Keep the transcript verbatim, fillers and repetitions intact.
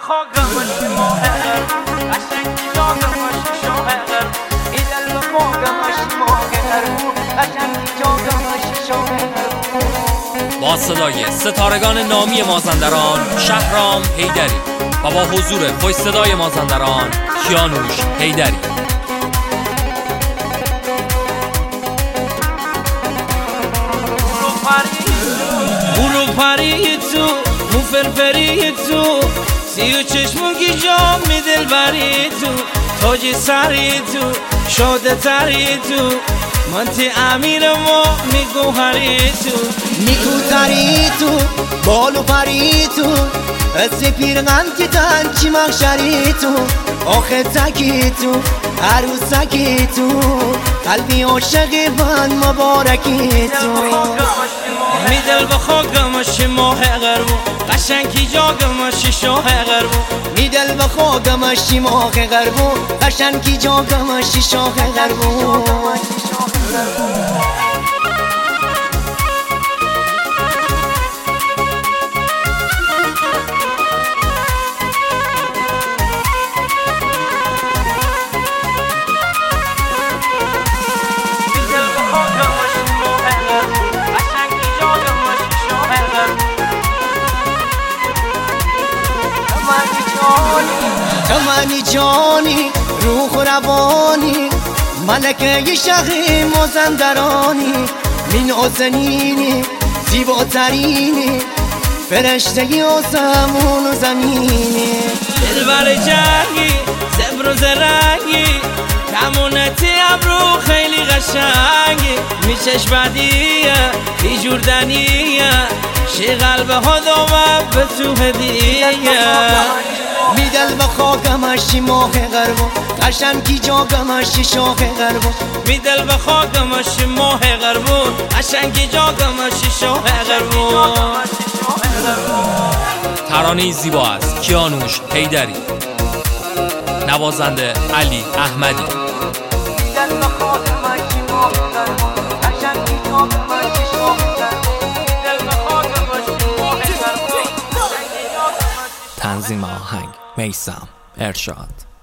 خاکمش ماهر قشنگ جاگمش شاهر ایدل به خاکمش ماهر قشنگ جاگمش شاهر. با صدای ستارگان نامی مازندران شهرام حیدری و با حضور خوش صدای مازندران کیانوش حیدری. برو پری تو مو فرفری تو سی و چشمون کی جام می دل بری تو تاج سری تو شاده تری تو من تی امیر ما میگوهری تو نیکو تری تو بالو پری تو از پیرغن که تنچی مخشری تو آخه تکی تو عروسکی تو قلبی عاشق من مبارکی تو. میدل به خاکمش ماه غربو قشنگی جاگمش شاه غربو میدل به خاکمش ماه غربو قشنگی جاگمش شاه غربو. تمانی جانی روح و روانی ملکه شهر مازندرانی من آسنینی زیباترینی فرشته آسمون و زمینی دلبر جنگی زبر و زرنگی کمونتی ابرو خیلی قشنگی میچش بدیه بی جوردنیه شی قلبه ها دامم به تو هدیه. میدل به خاکمش ماه غربو قشنگی جاگمش شاه غربو میدل به خاکمش ماه غربو قشنگی جاگمش شاه غربو. ترانه زیبا است کیانوش حیدری، نوازنده علی احمدی. تنظیم آهنگ میثم ارشاد.